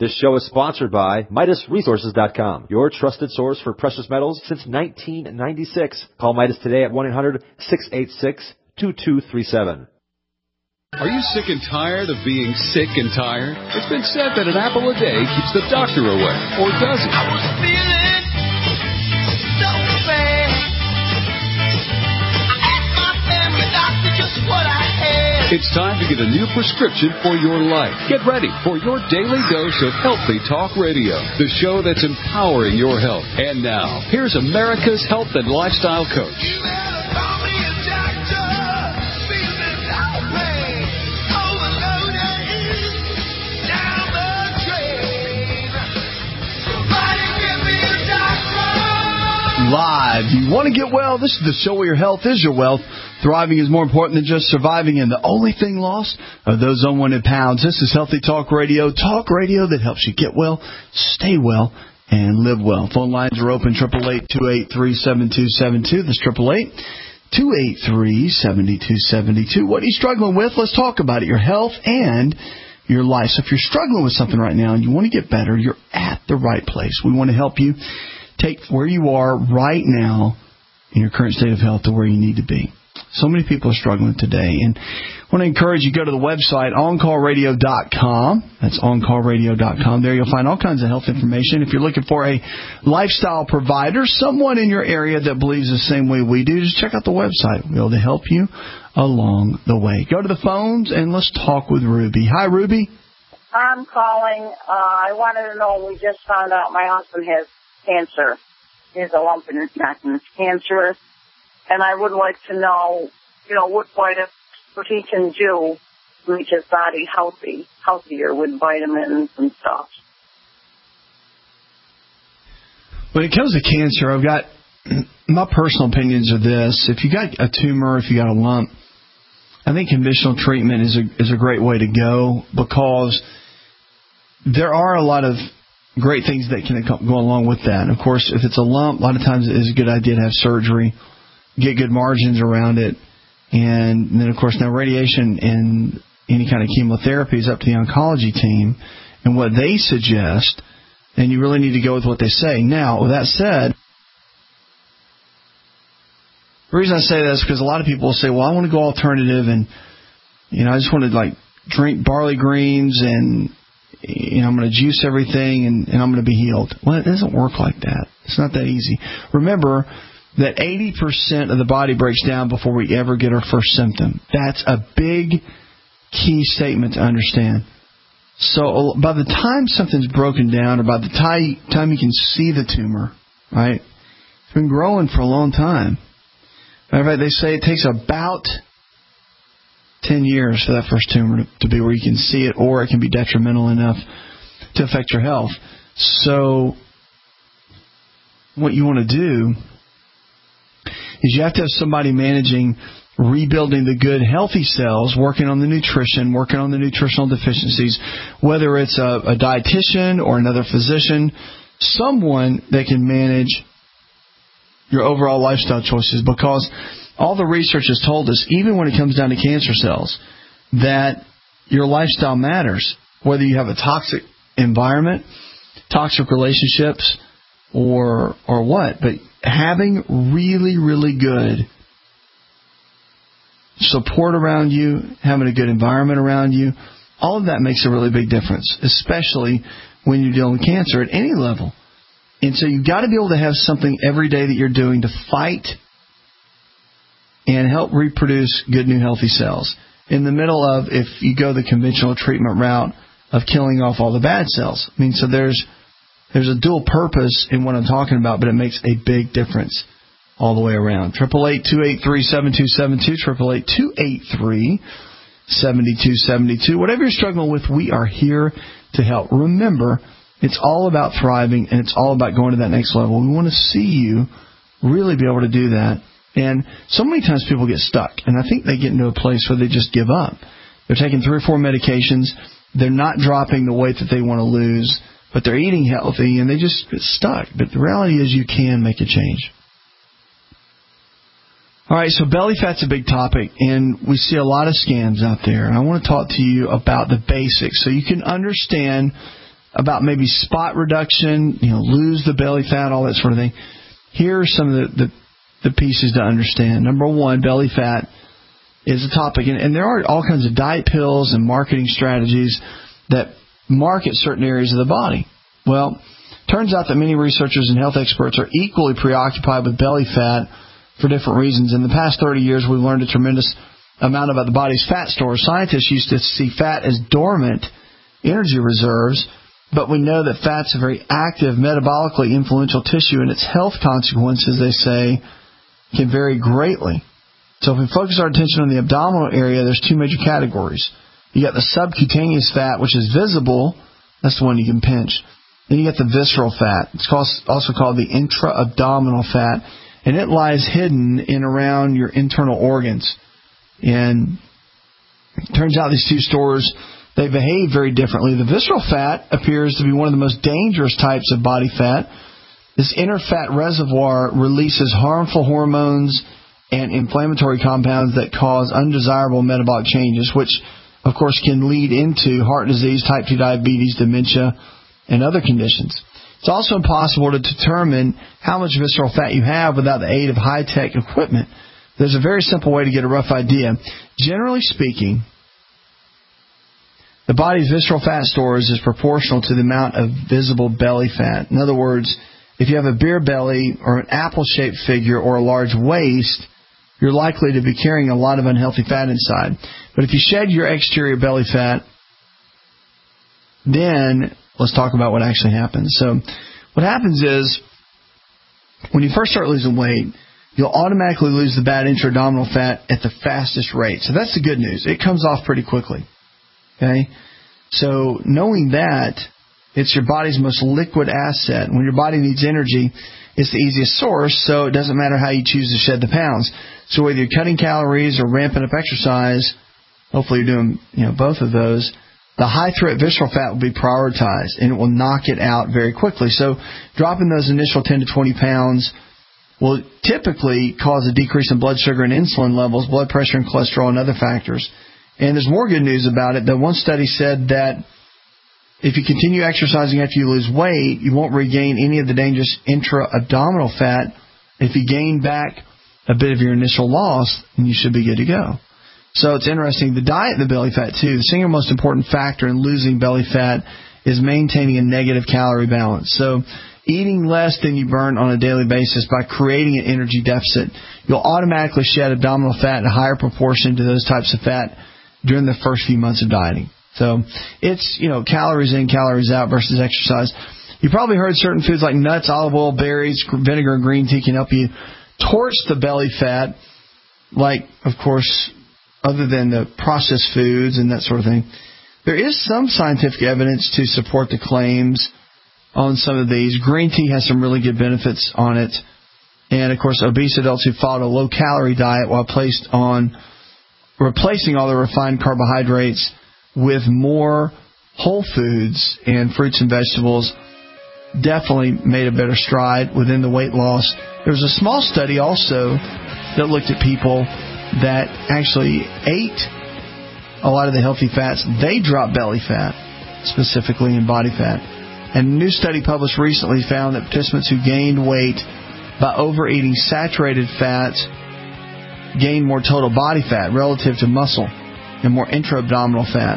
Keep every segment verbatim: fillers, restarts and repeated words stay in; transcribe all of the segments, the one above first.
This show is sponsored by Midas Resources dot com, your trusted source for precious metals since nineteen ninety-six. Call Midas today at one eight hundred, six eight six, two two three seven. Are you sick and tired of being sick and tired? It's been said that an apple a day keeps the doctor away, or does it? I was feeling so bad. I asked my family doctor just what I had. It's time to get a new prescription for your life. Get ready for your daily dose of Healthy Talk Radio, the show that's empowering your health. And now, here's America's health and lifestyle coach. Live. You want to get well? This is the show where your health is your wealth. Thriving is more important than just surviving, and the only thing lost are those unwanted pounds. This is Healthy Talk Radio, talk radio that helps you get well, stay well, and live well. Phone lines are open, eight eight eight, two eight three, seven two seven two. That's eight eight eight, two eight three, seven two seven two. What are you struggling with? Let's talk about it, your health and your life. So if you're struggling with something right now and you want to get better, you're at the right place. We want to help you take where you are right now in your current state of health to where you need to be. So many people are struggling today. And I want to encourage you to go to the website, on call radio dot com. That's on call radio dot com. There you'll find all kinds of health information. If you're looking for a lifestyle provider, someone in your area that believes the same way we do, just check out the website. We'll be able to help you along the way. Go to the phones and let's talk with Ruby. Hi, Ruby. I'm calling. Uh, I wanted to know, we just found out my husband has cancer. He has a lump in his neck and it's cancerous. And I would like to know, you know, what vitamins, what he can do to make his body healthy, healthier with vitamins and stuff. When it comes to cancer, I've got, my personal opinions are this. If you got a tumor, if you got a lump, I think conventional treatment is a, is a great way to go, because there are a lot of great things that can go along with that. And of course, if it's a lump, a lot of times it is a good idea to have surgery, get good margins around it. And then, of course, now radiation and any kind of chemotherapy is up to the oncology team and what they suggest. And you really need to go with what they say. Now, with that said, the reason I say that is because a lot of people will say, well, I want to go alternative and, you know, I just want to, like, drink barley greens and, you know, I'm going to juice everything and, and I'm going to be healed. Well, it doesn't work like that. It's not that easy. Remember that eighty percent of the body breaks down before we ever get our first symptom. That's a big key statement to understand. So by the time something's broken down, or by the time, time you can see the tumor, right, it's been growing for a long time. Matter of fact, they say it takes about ten years for that first tumor to, to be where you can see it, or it can be detrimental enough to affect your health. So what you want to do is you have to have somebody managing rebuilding the good, healthy cells, working on the nutrition, working on the nutritional deficiencies, whether it's a, a dietitian or another physician, someone that can manage your overall lifestyle choices, because all the research has told us, even when it comes down to cancer cells, that your lifestyle matters, whether you have a toxic environment, toxic relationships, or or what. But having really, really good support around you, having a good environment around you, all of that makes a really big difference, especially when you're dealing with cancer at any level. And so you've got to be able to have something every day that you're doing to fight and help reproduce good, new, healthy cells. In the middle of, if you go the conventional treatment route of killing off all the bad cells. I mean, so there's there's a dual purpose in what I'm talking about, but it makes a big difference all the way around. eight eight eight, two eight three, seven two seven two, eight eight eight, two eight three, seven two seven two. Whatever you're struggling with, we are here to help. Remember, it's all about thriving, and it's all about going to that next level. We want to see you really be able to do that. And so many times people get stuck, and I think they get into a place where they just give up. They're taking three or four medications. They're not dropping the weight that they want to lose, but they're eating healthy, and they just get stuck. But the reality is you can make a change. All right, so belly fat's a big topic, and we see a lot of scams out there. And I want to talk to you about the basics so you can understand about maybe spot reduction, you know, lose the belly fat, all that sort of thing. Here are some of the, the, the pieces to understand. Number one, belly fat is a topic, and, and there are all kinds of diet pills and marketing strategies that market certain areas of the body. Well, turns out that many researchers and health experts are equally preoccupied with belly fat for different reasons. In the past thirty years, we've learned a tremendous amount about the body's fat stores. Scientists used to see fat as dormant energy reserves, but we know that fat's a very active, metabolically influential tissue, and its health consequences, they say, can vary greatly. So if we focus our attention on the abdominal area, there's two major categories. You got the subcutaneous fat, which is visible. That's the one you can pinch. Then you got the visceral fat. It's also called the intra-abdominal fat, and it lies hidden in around your internal organs. And it turns out these two stores, they behave very differently. The visceral fat appears to be one of the most dangerous types of body fat. This inner fat reservoir releases harmful hormones and inflammatory compounds that cause undesirable metabolic changes, which, of course, can lead into heart disease, type two diabetes, dementia, and other conditions. It's also impossible to determine how much visceral fat you have without the aid of high-tech equipment. There's a very simple way to get a rough idea. Generally speaking, the body's visceral fat stores is proportional to the amount of visible belly fat. In other words, if you have a beer belly or an apple-shaped figure or a large waist, you're likely to be carrying a lot of unhealthy fat inside. But if you shed your exterior belly fat, then let's talk about what actually happens. So what happens is, when you first start losing weight, you'll automatically lose the bad intra-abdominal fat at the fastest rate. So that's the good news. It comes off pretty quickly. Okay? So knowing that, it's your body's most liquid asset. When your body needs energy, it's the easiest source, so it doesn't matter how you choose to shed the pounds. So whether you're cutting calories or ramping up exercise, hopefully you're doing you know both of those, the high-threat visceral fat will be prioritized, and it will knock it out very quickly. So dropping those initial ten to twenty pounds will typically cause a decrease in blood sugar and insulin levels, blood pressure and cholesterol, and other factors. And there's more good news about it. The one study said that if you continue exercising after you lose weight, you won't regain any of the dangerous intra-abdominal fat. If you gain back a bit of your initial loss, then you should be good to go. So it's interesting. The diet and the belly fat, too. The single most important factor in losing belly fat is maintaining a negative calorie balance. So eating less than you burn on a daily basis by creating an energy deficit, you'll automatically shed abdominal fat in a higher proportion to those types of fat during the first few months of dieting. So it's, you know, calories in, calories out versus exercise. You probably heard certain foods like nuts, olive oil, berries, vinegar, and green tea can help you torch the belly fat, like, of course, other than the processed foods and that sort of thing. There is some scientific evidence to support the claims on some of these. Green tea has some really good benefits on it. And, of course, obese adults who followed a low-calorie diet while placed on replacing all the refined carbohydrates with more whole foods and fruits and vegetables definitely made a better stride within the weight loss. There was a small study also that looked at people that actually ate a lot of the healthy fats. They dropped belly fat, specifically in body fat. And a new study published recently found that participants who gained weight by overeating saturated fats gained more total body fat relative to muscle and more intra-abdominal fat.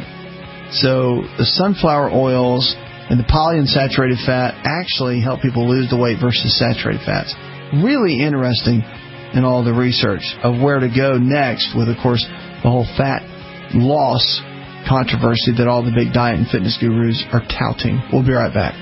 So the sunflower oils and the polyunsaturated fat actually help people lose the weight versus saturated fats. Really interesting in all the research of where to go next with, of course, the whole fat loss controversy that all the big diet and fitness gurus are touting. We'll be right back.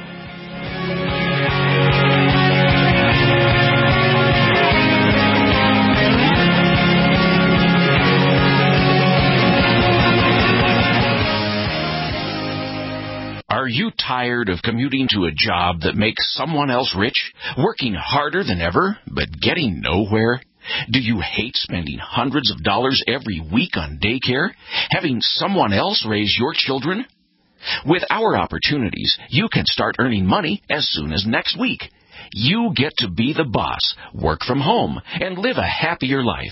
Are you tired of commuting to a job that makes someone else rich, working harder than ever, but getting nowhere? Do you hate spending hundreds of dollars every week on daycare, having someone else raise your children? With our opportunities, you can start earning money as soon as next week. You get to be the boss, work from home, and live a happier life.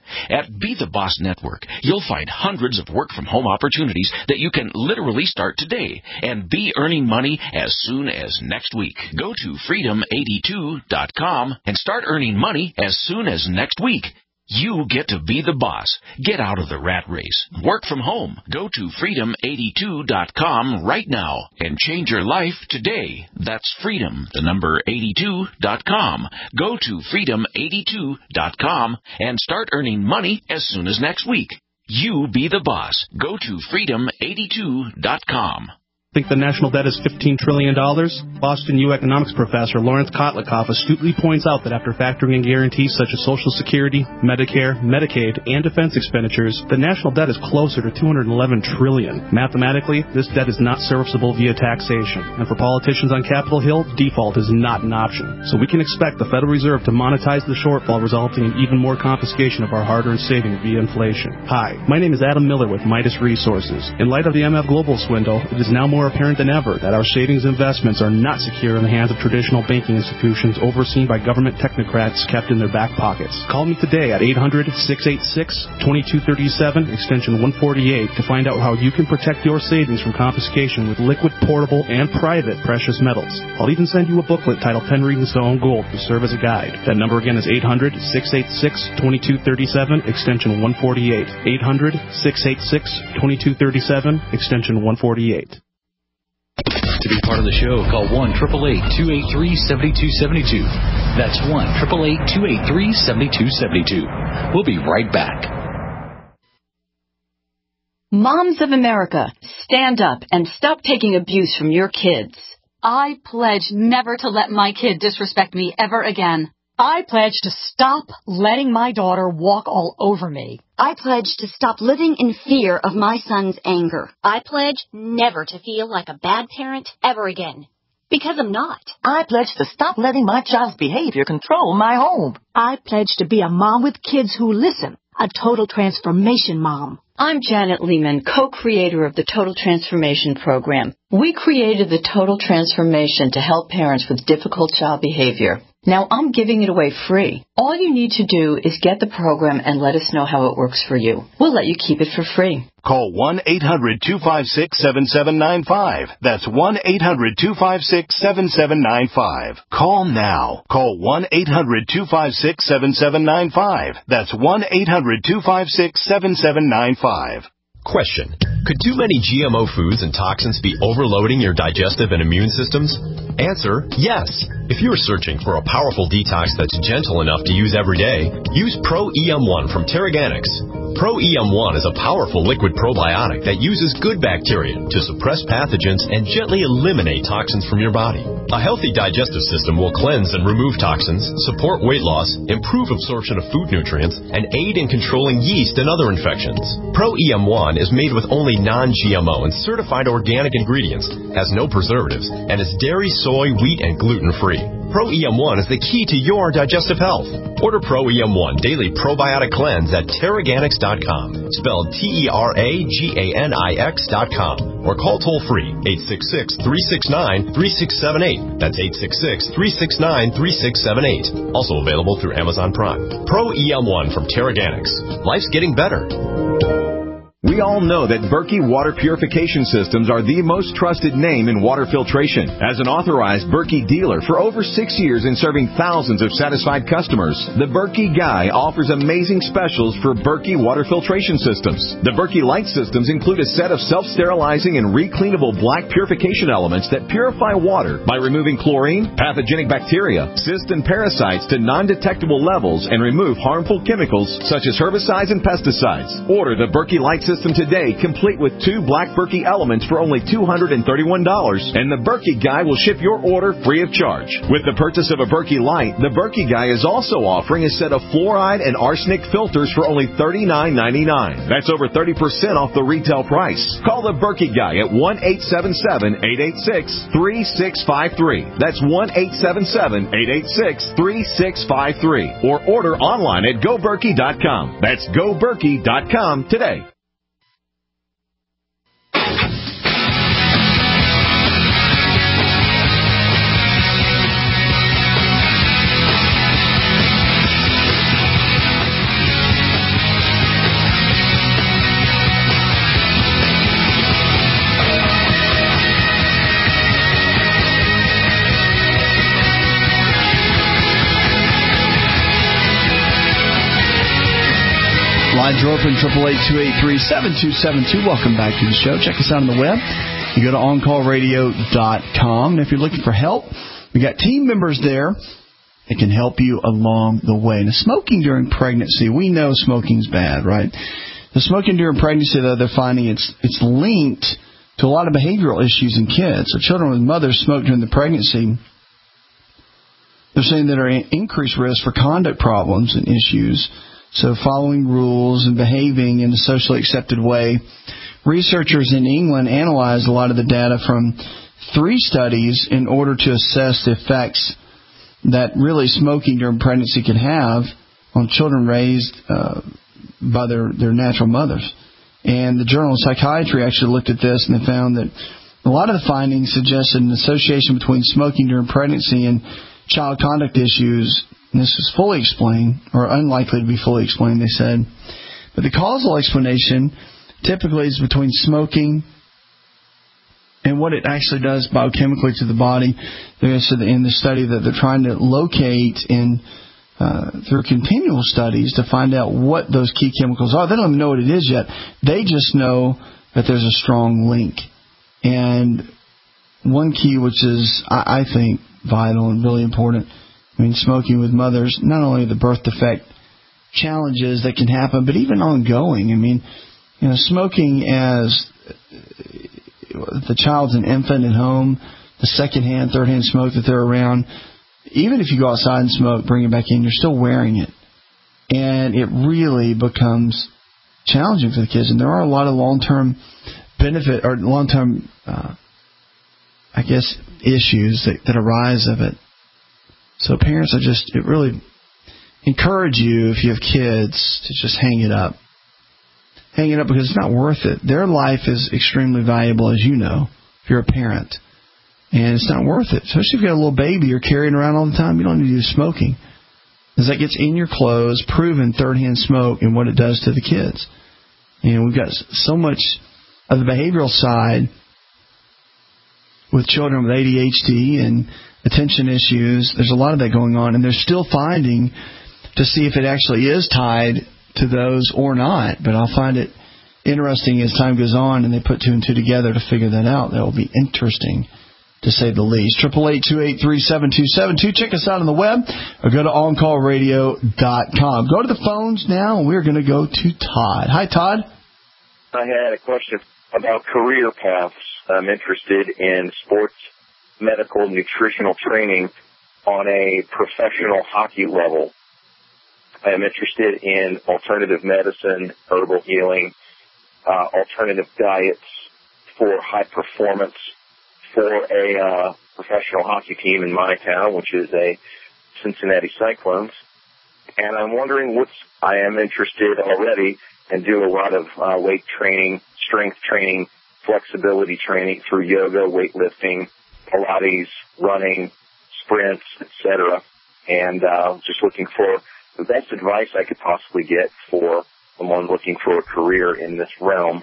At Be the Boss Network, you'll find hundreds of work-from-home opportunities that you can literally start today and be earning money as soon as next week. Go to freedom eighty-two dot com and start earning money as soon as next week. You get to be the boss. Get out of the rat race. Work from home. Go to freedom eighty-two dot com right now and change your life today. That's freedom, the number eighty-two dot com. Go to freedom eighty-two dot com and start earning money as soon as next week. You be the boss. Go to freedom eighty-two dot com. Think the national debt is fifteen trillion dollars? Boston U economics professor Lawrence Kotlikoff astutely points out that after factoring in guarantees such as Social Security, Medicare, Medicaid, and defense expenditures, the national debt is closer to two hundred eleven trillion dollars. Mathematically, this debt is not serviceable via taxation. And for politicians on Capitol Hill, default is not an option. So we can expect the Federal Reserve to monetize the shortfall, resulting in even more confiscation of our hard-earned savings via inflation. Hi, my name is Adam Miller with Midas Resources. In light of the M F Global swindle, it is now more apparent than ever that our savings investments are not secure in the hands of traditional banking institutions overseen by government technocrats kept in their back pockets. Call me today at eight hundred, six eight six, two two three seven, extension one forty-eight, to find out how you can protect your savings from confiscation with liquid, portable, and private precious metals. I'll even send you a booklet titled ten Reasons to Own Gold to serve as a guide. That number again is eight hundred, six eight six, two two three seven, extension one forty-eight. eight hundred, six eight six, two two three seven, extension one forty-eight. To be part of the show, call one eight eight eight, two eight three, seven two seven two. That's one eight eight eight, two eight three, seven two seven two. We'll be right back. Moms of America, stand up and stop taking abuse from your kids. I pledge never to let my kid disrespect me ever again. I pledge to stop letting my daughter walk all over me. I pledge to stop living in fear of my son's anger. I pledge never to feel like a bad parent ever again. Because I'm not. I pledge to stop letting my child's behavior control my home. I pledge to be a mom with kids who listen. A total transformation mom. I'm Janet Lehman, co-creator of the Total Transformation Program. We created the Total Transformation to help parents with difficult child behavior. Now I'm giving it away free. All you need to do is get the program and let us know how it works for you. We'll let you keep it for free. Call one eight hundred, two five six, seven seven nine five. That's one eight hundred, two five six, seven seven nine five. Call now. Call one eight hundred, two five six, seven seven nine five. That's one eight hundred, two five six, seven seven nine five. Question. Could too many G M O foods and toxins be overloading your digestive and immune systems? Answer, yes. If you're searching for a powerful detox that's gentle enough to use every day, use Pro E M one from Terraganics. Pro E M one is a powerful liquid probiotic that uses good bacteria to suppress pathogens and gently eliminate toxins from your body. A healthy digestive system will cleanse and remove toxins, support weight loss, improve absorption of food nutrients, and aid in controlling yeast and other infections. Pro E M one is made with only non-G M O and certified organic ingredients, has no preservatives, and is dairy, soy, wheat, and gluten-free. Pro E M one is the key to your digestive health. Order Pro E M one Daily Probiotic Cleanse at Terraganics dot com, spelled T E R A G A N I X dot com, or call toll-free eight six six, three six nine, three six seven eight. That's eight six six, three six nine, three six seven eight. Also available through Amazon Prime. Pro E M one from Terraganics. Life's getting better. We all know that Berkey Water Purification Systems are the most trusted name in water filtration. As an authorized Berkey dealer for over six years and serving thousands of satisfied customers, the Berkey Guy offers amazing specials for Berkey Water Filtration Systems. The Berkey Light Systems include a set of self-sterilizing and recleanable black purification elements that purify water by removing chlorine, pathogenic bacteria, cysts, and parasites to non-detectable levels and remove harmful chemicals such as herbicides and pesticides. Order the Berkey Light System today, complete with two black Berkey elements for only two hundred thirty-one dollars, and the Berkey Guy will ship your order free of charge. With the purchase of a Berkey Light, the Berkey Guy is also offering a set of fluoride and arsenic filters for only thirty-nine ninety-nine. That's over thirty percent off the retail price. Call the Berkey Guy at one eight seven seven, eight eight six, three six five three. That's one eight seven seven, eight eight six, three six five three. Or order online at go berkey dot com. That's go berkey dot com today. Lines are open, eight eight eight, two eight three, seven two seven two. Welcome back to the show. Check us out on the web. You go to on call radio dot com. And if you're looking for help, we got team members there that can help you along the way. Now, smoking during pregnancy, we know smoking's bad, right? The smoking during pregnancy, though, they're finding it's it's linked to a lot of behavioral issues in kids. So children with mothers smoke during the pregnancy, they're saying that are at increased risk for conduct problems and issues. So following rules and behaving in a socially accepted way. Researchers in England analyzed a lot of the data from three studies in order to assess the effects that really smoking during pregnancy could have on children raised uh, by their, their natural mothers. And the Journal of Psychiatry actually looked at this, and they found that a lot of the findings suggested an association between smoking during pregnancy and child conduct issues. And this is fully explained, or unlikely to be fully explained, they said. But the causal explanation typically is between smoking and what it actually does biochemically to the body. They said in the study that they're trying to locate in uh, through continual studies to find out what those key chemicals are. They don't even know what it is yet. They just know that there's a strong link. And one key, which is, I, I think, vital and really important, I mean, smoking with mothers, not only the birth defect challenges that can happen, but even ongoing. I mean, you know, smoking as the child's an infant at home, the second-hand, third-hand smoke that they're around, even if you go outside and smoke, bring it back in, you're still wearing it. And it really becomes challenging for the kids. And there are a lot of long-term benefit, or long-term, uh, I guess, issues that, that arise of it. So parents are just, it really encourage you, if you have kids, to just hang it up. Hang it up because it's not worth it. Their life is extremely valuable, as you know, if you're a parent. And it's not worth it. Especially if you've got a little baby you're carrying around all the time, you don't need to do smoking. Because that gets in your clothes, proven third-hand smoke and what it does to the kids. And we've got so much of the behavioral side with children with A D H D and attention issues. There's a lot of that going on, and they're still finding to see if it actually is tied to those or not. But I'll find it interesting as time goes on and they put two and two together to figure that out. That will be interesting, to say the least. eight eight eight, two eight three, seven two seven two. Check us out on the web or go to on call radio dot com. Go to the phones now, and we're going to go to Todd. Hi, Todd. I had a question about career paths. I'm interested in sports medical nutritional training on a professional hockey level. I am interested in alternative medicine, herbal healing, uh, alternative diets for high performance for a uh, professional hockey team in my town, which is a Cincinnati Cyclones. And I'm wondering what's, I am interested already and do a lot of uh, weight training, strength training, flexibility training through yoga, weightlifting, Pilates, running, sprints, et cetera. And uh, just looking for the best advice I could possibly get for someone looking for a career in this realm.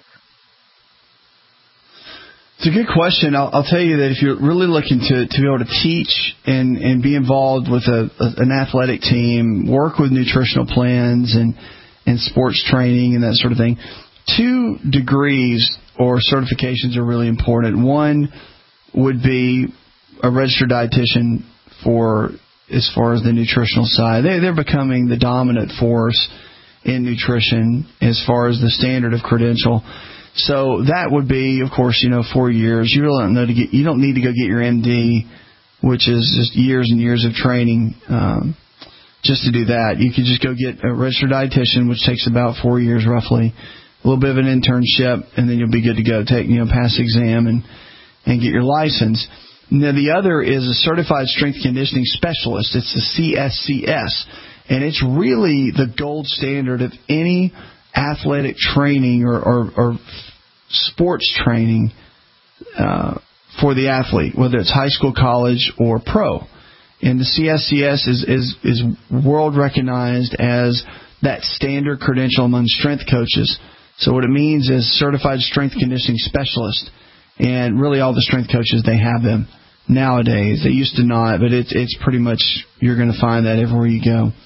It's a good question. I'll, I'll tell you that if you're really looking to, to be able to teach and, and be involved with a, a, an athletic team, work with nutritional plans and, and sports training and that sort of thing, two degrees or certifications are really important. One would be a registered dietitian for as far as the nutritional side. They, they're becoming the dominant force in nutrition as far as the standard of credential. So that would be, of course, you know, four years. You really don't know to get. You don't need to go get your M D, which is just years and years of training, um, just to do that. You could just go get a registered dietitian, which takes about four years roughly, a little bit of an internship, and then you'll be good to go. Take, you know, pass the exam and and get your license. Now the other is a certified strength conditioning specialist. It's the C S C S, and it's really the gold standard of any athletic training or, or, or sports training uh, for the athlete, whether it's high school, college, or pro. And the C S C S is, is, is world recognized as that standard credential among strength coaches. So what it means is certified strength conditioning specialist. And really all the strength coaches, they have them nowadays. They used to not, but it's, it's pretty much, you're going to find that everywhere you go.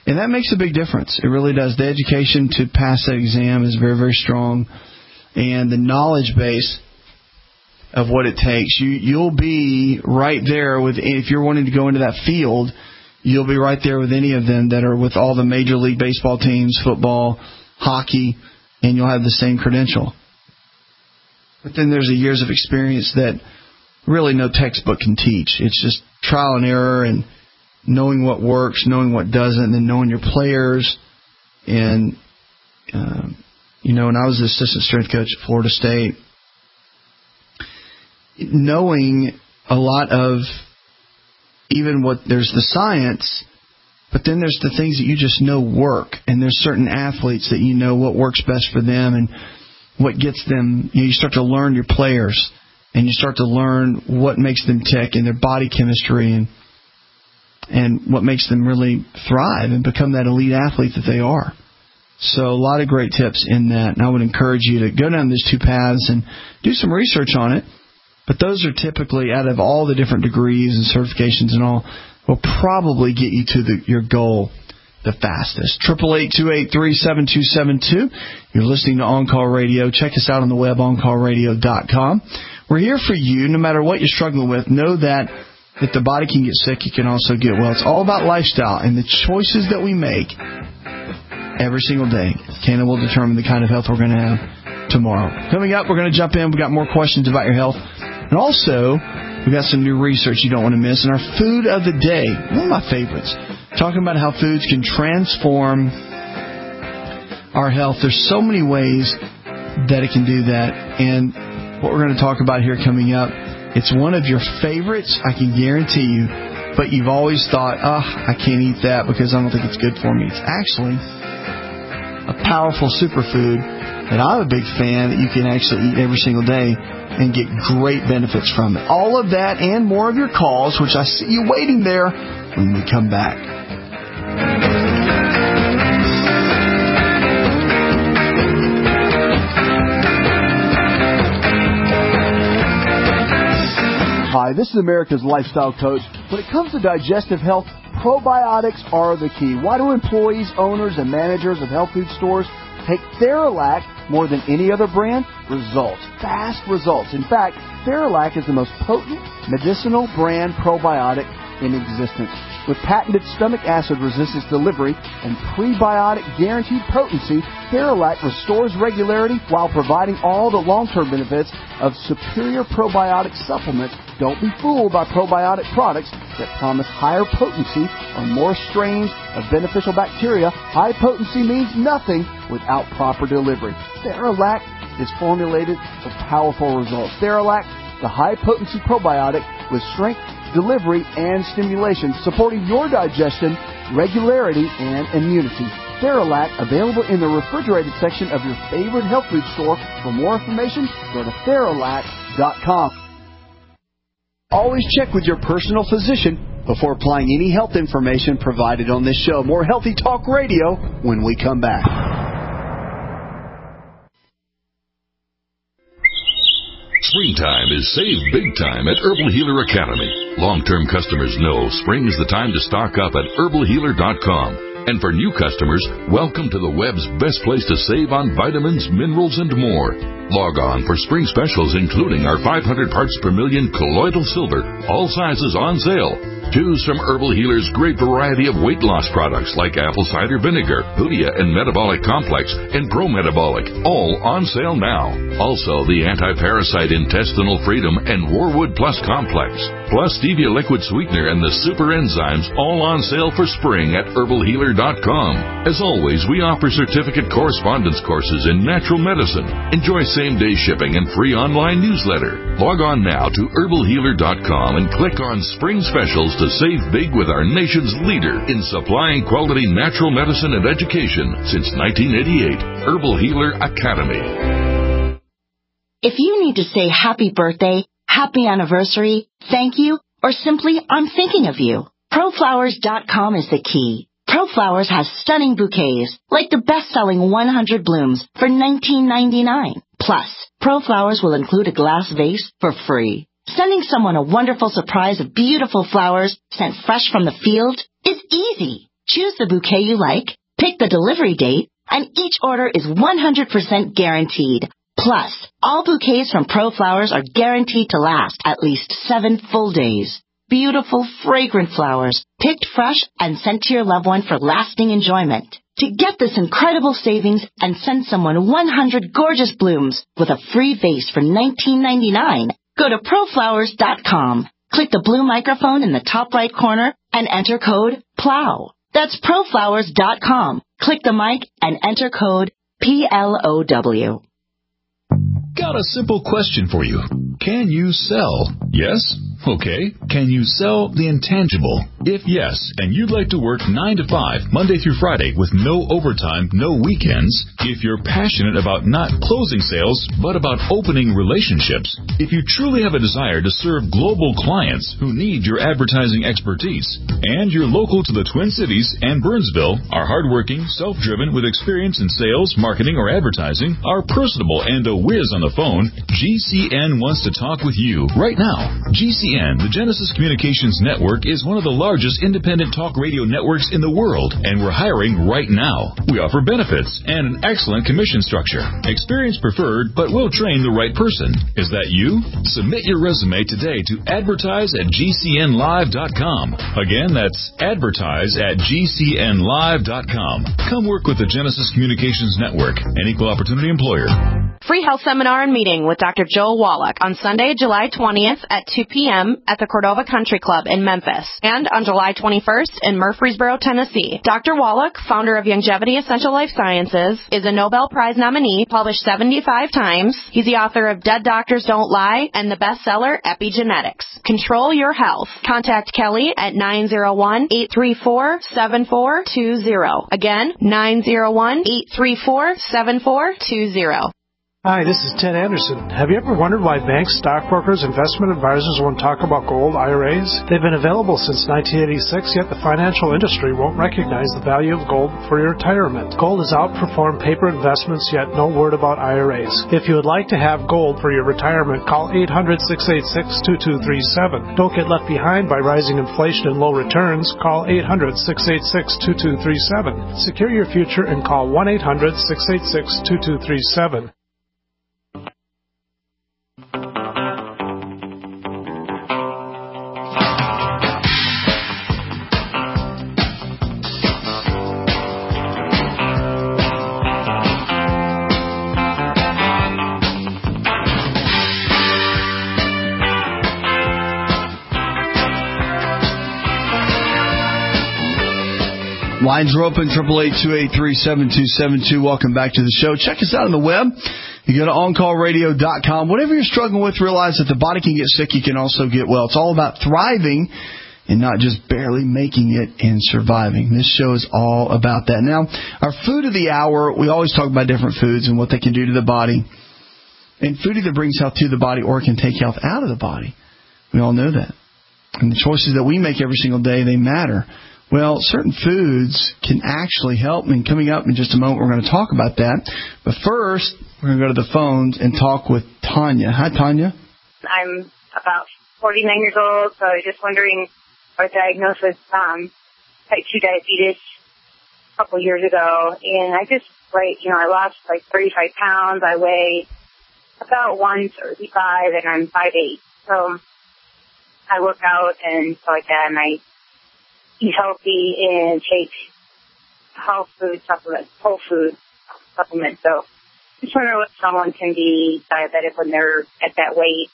And that makes a big difference. It really does. The education to pass that exam is very, very strong. And the knowledge base of what it takes, you, you'll be right there with, if you're wanting to go into that field, you'll be right there with any of them that are with all the Major League Baseball teams, football, hockey, and you'll have the same credential. But then there's the years of experience that really no textbook can teach. It's just trial and error and knowing what works, knowing what doesn't, and then knowing your players. And, um, you know, when I was the assistant strength coach at Florida State, knowing a lot of even what there's the science, but then there's the things that you just know work. And there's certain athletes that you know what works best for them and what gets them. You know, you start to learn your players, and you start to learn what makes them tick and their body chemistry and and what makes them really thrive and become that elite athlete that they are. So a lot of great tips in that. And I would encourage you to go down these two paths and do some research on it. But those are typically, out of all the different degrees and certifications and all, will probably get you to the, your goal the fastest. eight eight eight, two eight three, seven two seven two. You're listening to On Call Radio. Check us out on the web, on call radio dot com. We're here for you no matter what you're struggling with. Know that if the body can get sick, it can also get well. It's all about lifestyle and the choices that we make every single day can and will determine the kind of health we're going to have tomorrow. Coming up, we're going to jump in. We've got more questions about your health. And also, we've got some new research you don't want to miss. And our food of the day, one of my favorites, talking about how foods can transform our health. There's so many ways that it can do that. And what we're going to talk about here coming up, it's one of your favorites, I can guarantee you, but you've always thought, oh, I can't eat that because I don't think it's good for me. It's actually a powerful superfood that I'm a big fan that you can actually eat every single day and get great benefits from it. All of that and more of your calls, which I see you waiting there when we come back. Hi, this is America's Lifestyle Coach. When it comes to digestive health, probiotics are the key. Why do employees, owners, and managers of health food stores take Theralac more than any other brand? Results. Fast results. In fact, Theralac is the most potent medicinal brand probiotic in existence. With patented stomach acid resistance delivery and prebiotic guaranteed potency, Theralac restores regularity while providing all the long-term benefits of superior probiotic supplements. Don't be fooled by probiotic products that promise higher potency or more strains of beneficial bacteria. High potency means nothing without proper delivery. Theralac is formulated for powerful results. Theralac, the high-potency probiotic with strength, delivery, and stimulation, supporting your digestion, regularity, and immunity. Theralac, available in the refrigerated section of your favorite health food store. For more information, go to Theralac dot com. Always check with your personal physician before applying any health information provided on this show. More Healthy Talk Radio when we come back. Springtime is save big time at Herbal Healer Academy. Long-term customers know spring is the time to stock up at herbal healer dot com. And for new customers, welcome to the web's best place to save on vitamins, minerals, and more. Log on for spring specials, including our five hundred parts per million colloidal silver, all sizes on sale. Choose from Herbal Healer's great variety of weight loss products like apple cider vinegar, Hoodia and Metabolic Complex, and Pro Metabolic, all on sale now. Also, the Anti-Parasite Intestinal Freedom and Warwood Plus Complex, plus Stevia Liquid Sweetener and the Super Enzymes, all on sale for spring at herbal healer dot com. As always, we offer certificate correspondence courses in natural medicine. Enjoy same-day shipping and free online newsletter. Log on now to herbal healer dot com and click on Spring Specials to save big with our nation's leader in supplying quality natural medicine and education since nineteen eighty-eight, Herbal Healer Academy. If you need to say happy birthday, happy anniversary, thank you, or simply I'm thinking of you, pro flowers dot com is the key. ProFlowers has stunning bouquets, like the best-selling one hundred blooms for nineteen ninety-nine. Plus, ProFlowers will include a glass vase for free. Sending someone a wonderful surprise of beautiful flowers sent fresh from the field is easy. Choose the bouquet you like, pick the delivery date, and each order is one hundred percent guaranteed. Plus, all bouquets from ProFlowers are guaranteed to last at least seven full days. Beautiful, fragrant flowers, picked fresh and sent to your loved one for lasting enjoyment. To get this incredible savings and send someone one hundred gorgeous blooms with a free vase for nineteen ninety-nine, go to proflowers dot com. Click the blue microphone in the top right corner and enter code PLOW. That's proflowers dot com. Click the mic and enter code P L O W. Got a simple question for you. Can you sell? Yes? Okay. Can you sell the intangible? If yes, and you'd like to work nine to five, Monday through Friday, with no overtime, no weekends, if you're passionate about not closing sales, but about opening relationships, if you truly have a desire to serve global clients who need your advertising expertise, and you're local to the Twin Cities and Burnsville, are hardworking, self-driven, with experience in sales, marketing, or advertising, are personable, and a whiz on the phone, G C N wants to talk with you right now. G C N, the Genesis Communications Network, is one of the largest independent talk radio networks in the world, and we're hiring right now. We offer benefits and an excellent commission structure. Experience preferred, but we'll train the right person. Is that you? Submit your resume today to advertise at G C N live dot com. Again, that's advertise at G C N live dot com. Come work with the Genesis Communications Network, an equal opportunity employer. Free health seminar and meeting with Doctor Joel Wallach on Sunday, July twentieth at two p.m. at the Cordova Country Club in Memphis, and on July twenty-first in Murfreesboro, Tennessee. Doctor Wallach, founder of Longevity Essential Life Sciences, is a Nobel Prize nominee, published seventy-five times. He's the author of Dead Doctors Don't Lie and the bestseller Epigenetics. Control your health. Contact Kelly at nine oh one, eight three four, seven four two zero. Again, nine oh one, eight three four, seven four two zero. Hi, this is Ted Anderson. Have you ever wondered why banks, stockbrokers, investment advisors won't talk about gold I R As? They've been available since nineteen eighty-six, yet the financial industry won't recognize the value of gold for your retirement. Gold has outperformed paper investments, yet no word about I R As. If you would like to have gold for your retirement, call eight hundred, six eight six, two two three seven. Don't get left behind by rising inflation and low returns. Call eight hundred, six eight six, two two three seven. Secure your future and call one eight hundred, six eight six, two two three seven. Lines are open, eight eight eight, two eight three, seven two seven two. Welcome back to the show. Check us out on the web. You go to on call radio dot com. Whatever you're struggling with, realize that the body can get sick. You can also get well. It's all about thriving and not just barely making it and surviving. This show is all about that. Now, our food of the hour, we always talk about different foods and what they can do to the body. And food either brings health to the body or can take health out of the body. We all know that. And the choices that we make every single day, they matter. Well, certain foods can actually help, and coming up in just a moment we're going to talk about that. But first, we're going to go to the phones and talk with Tanya. Hi, Tanya. I'm about forty-nine years old, so I was just wondering, I was diagnosed with um, type two diabetes a couple years ago, and I just, like, you know, I lost like thirty-five pounds. I weigh about one thirty-five, and I'm five eight. So I work out and stuff like that, and I eat healthy and take health food supplements, whole food supplements. So just wondering if someone can be diabetic when they're at that weight.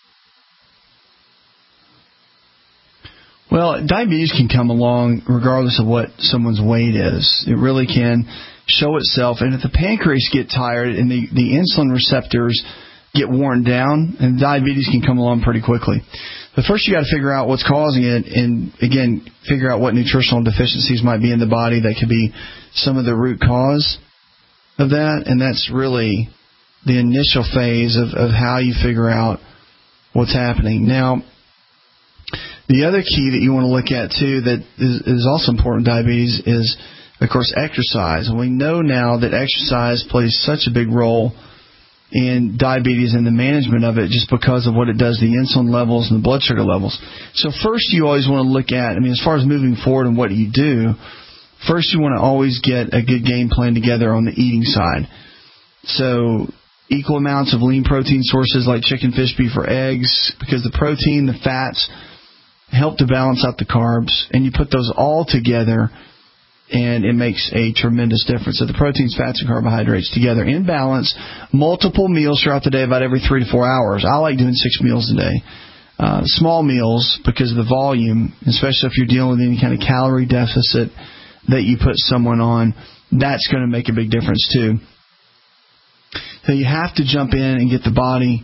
Well, diabetes can come along regardless of what someone's weight is. It really can show itself. And if the pancreas get tired and the, the insulin receptors get worn down, and diabetes can come along pretty quickly. But first you got to figure out what's causing it, and again, figure out what nutritional deficiencies might be in the body that could be some of the root cause of that, and that's really the initial phase of, of how you figure out what's happening. Now, the other key that you want to look at, too, that is, is also important in diabetes is, of course, exercise. And we know now that exercise plays such a big role in diabetes and the management of it just because of what it does to the insulin levels and the blood sugar levels. So first you always want to look at, I mean, as far as moving forward and what you do, first you want to always get a good game plan together on the eating side. So equal amounts of lean protein sources like chicken, fish, beef, or eggs, because the protein, the fats, help to balance out the carbs. And you put those all together, and it makes a tremendous difference. So the proteins, fats, and carbohydrates together in balance, multiple meals throughout the day, about every three to four hours. I like doing six meals a day. Uh, small meals because of the volume, especially if you're dealing with any kind of calorie deficit that you put someone on, that's going to make a big difference too. So you have to jump in and get the body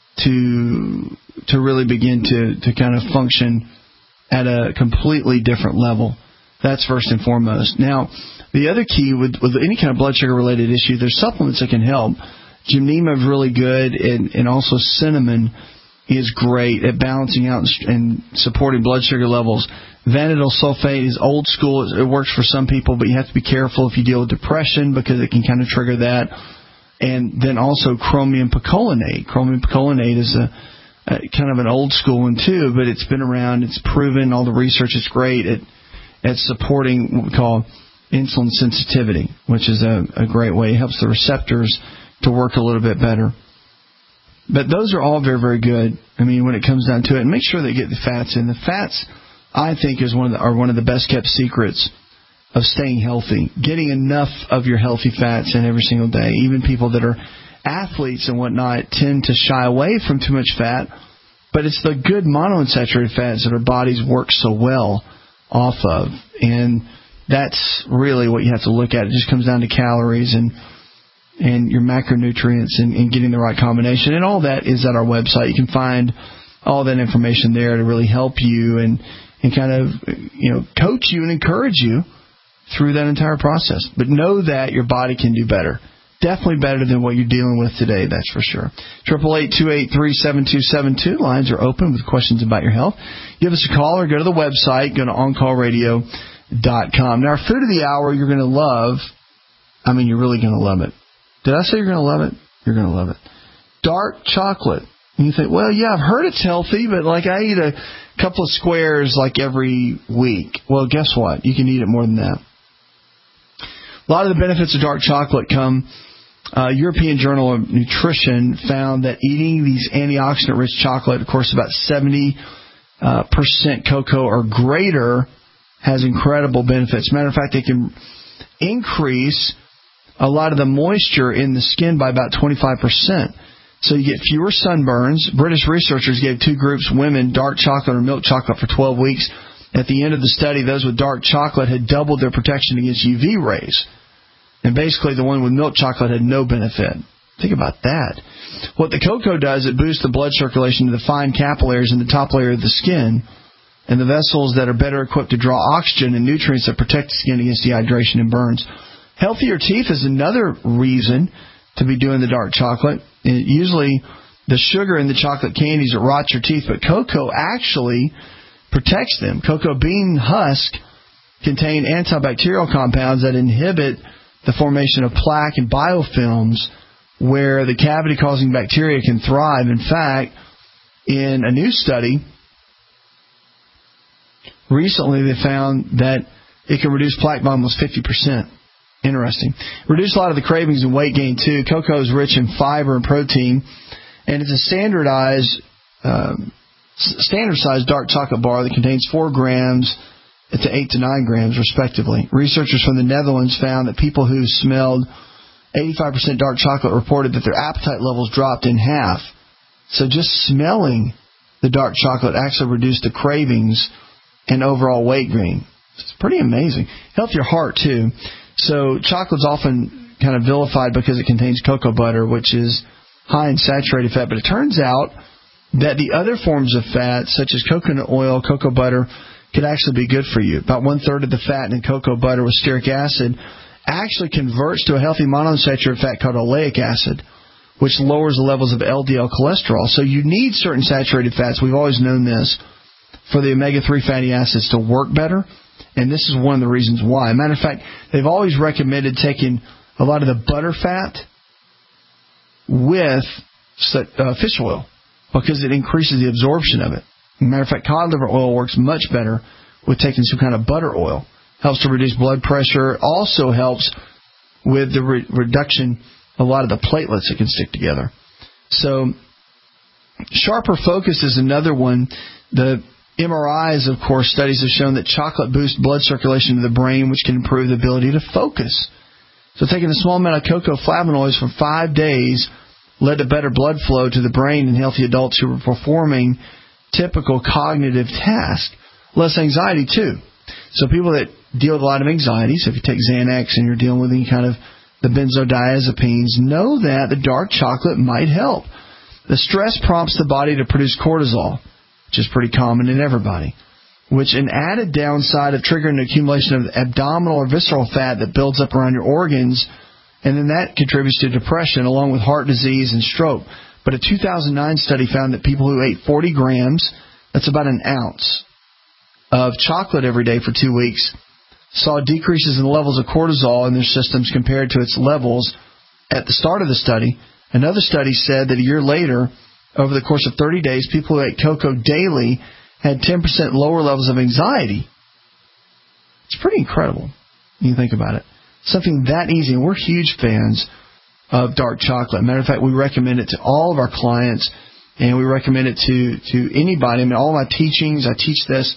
to to really begin to, to kind of function at a completely different level. That's first and foremost. Now, the other key with, with any kind of blood sugar related issue, there's supplements that can help. Gymnema is really good, and, and also cinnamon is great at balancing out and supporting blood sugar levels. Vanadyl sulfate is old school. It works for some people, but you have to be careful if you deal with depression because it can kind of trigger that. And then also chromium picolinate. Chromium picolinate is a, a kind of an old school one too, but it's been around. It's proven. All the research is great at, at supporting what we call insulin sensitivity, which is a, a great way. It helps the receptors to work a little bit better. But those are all very, very good. I mean, when it comes down to it, and make sure they get the fats in. The fats, I think, is one of the, are one of the best kept secrets of staying healthy. Getting enough of your healthy fats in every single day. Even people that are athletes and whatnot tend to shy away from too much fat, but it's the good monounsaturated fats that our bodies work so well off of, and that's really what you have to look at. It just comes down to calories and and your macronutrients and, and getting the right combination. And all that is at our website. You can find all that information there to really help you and, and kind of, you know, coach you and encourage you through that entire process. But know that your body can do better. Definitely better than what you're dealing with today, that's for sure. triple eight, two eight three, seven two seven two. Lines are open with questions about your health. Give us a call or go to the website. Go to on call radio dot com. Now, our food of the hour you're going to love. I mean, you're really going to love it. Did I say you're going to love it? You're going to love it. Dark chocolate. And you think, well, yeah, I've heard it's healthy, but like I eat a couple of squares like every week. Well, guess what? You can eat it more than that. A lot of the benefits of dark chocolate come. Uh, European Journal of Nutrition found that eating these antioxidant-rich chocolate, of course, about seventy percent uh, cocoa or greater, has incredible benefits. Matter of fact, they can increase a lot of the moisture in the skin by about twenty-five percent. So you get fewer sunburns. British researchers gave two groups, women, dark chocolate or milk chocolate for twelve weeks. At the end of the study, those with dark chocolate had doubled their protection against U V rays. And basically the one with milk chocolate had no benefit. Think about that. What the cocoa does, it boosts the blood circulation to the fine capillaries in the top layer of the skin and the vessels that are better equipped to draw oxygen and nutrients that protect the skin against dehydration and burns. Healthier teeth is another reason to be doing the dark chocolate. It, usually the sugar in the chocolate candies that rot your teeth, but cocoa actually protects them. Cocoa bean husk contain antibacterial compounds that inhibit the formation of plaque and biofilms where the cavity-causing bacteria can thrive. In fact, in a new study, recently they found that it can reduce plaque by almost fifty percent. Interesting. Reduce a lot of the cravings and weight gain, too. Cocoa is rich in fiber and protein, and it's a standardized, uh, standard-sized dark chocolate bar that contains four grams to eight to nine grams, respectively. Researchers from the Netherlands found that people who smelled eighty-five percent dark chocolate reported that their appetite levels dropped in half. So just smelling the dark chocolate actually reduced the cravings and overall weight gain. It's pretty amazing. Help your heart, too. So chocolate's often kind of vilified because it contains cocoa butter, which is high in saturated fat. But it turns out that the other forms of fat, such as coconut oil, cocoa butter, could actually be good for you. About one-third of the fat in cocoa butter with stearic acid actually converts to a healthy monounsaturated fat called oleic acid, which lowers the levels of L D L cholesterol. So you need certain saturated fats. We've always known this for the omega three fatty acids to work better. And this is one of the reasons why. As a matter of fact, they've always recommended taking a lot of the butter fat with uh, fish oil because it increases the absorption of it. As a matter of fact, cod liver oil works much better with taking some kind of butter oil helps to reduce blood pressure, also helps with the re- reduction of a lot of the platelets that can stick together. So sharper focus is another one. The M R Is, of course, studies have shown that chocolate boosts blood circulation to the brain, which can improve the ability to focus. So taking a small amount of cocoa flavonoids for five days led to better blood flow to the brain in healthy adults who were performing typical cognitive tasks. Less anxiety, too. So people that deal with a lot of anxiety, so if you take Xanax and you're dealing with any kind of the benzodiazepines, know that the dark chocolate might help. The stress prompts the body to produce cortisol, which is pretty common in everybody, which an added downside of triggering the accumulation of abdominal or visceral fat that builds up around your organs, and then that contributes to depression along with heart disease and stroke. But a two thousand nine study found that people who ate forty grams, that's about an ounce, of chocolate every day for two weeks, saw decreases in the levels of cortisol in their systems compared to its levels at the start of the study. Another study said that a year later, over the course of thirty days, people who ate cocoa daily had ten percent lower levels of anxiety. It's pretty incredible when you think about it. Something that easy, and we're huge fans of dark chocolate. Matter of fact, we recommend it to all of our clients, and we recommend it to, to anybody. I mean, all of my teachings, I teach this.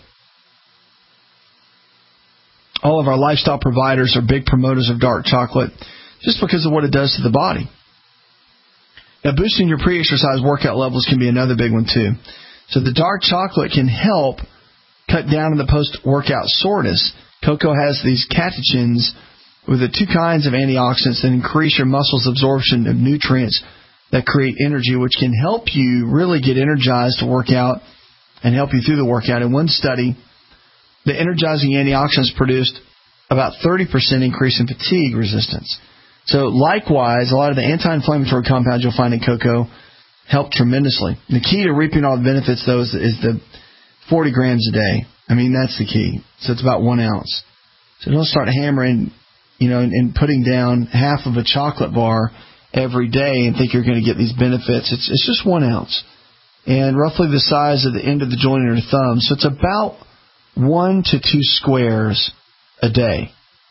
All of our lifestyle providers are big promoters of dark chocolate just because of what it does to the body. Now, boosting your pre-exercise workout levels can be another big one, too. So the dark chocolate can help cut down on the post-workout soreness. Cocoa has these catechins with the two kinds of antioxidants that increase your muscles' absorption of nutrients that create energy, which can help you really get energized to work out and help you through the workout. In one study, the energizing antioxidants produced about thirty percent increase in fatigue resistance. So likewise, a lot of the anti-inflammatory compounds you'll find in cocoa help tremendously. The key to reaping all the benefits, though, is, is the forty grams a day. I mean, that's the key. So it's about one ounce. So don't start hammering, you know, and, and putting down half of a chocolate bar every day and think you're going to get these benefits. It's, it's just one ounce. And roughly the size of the end of the joint of your thumb. So it's about one to two squares a day.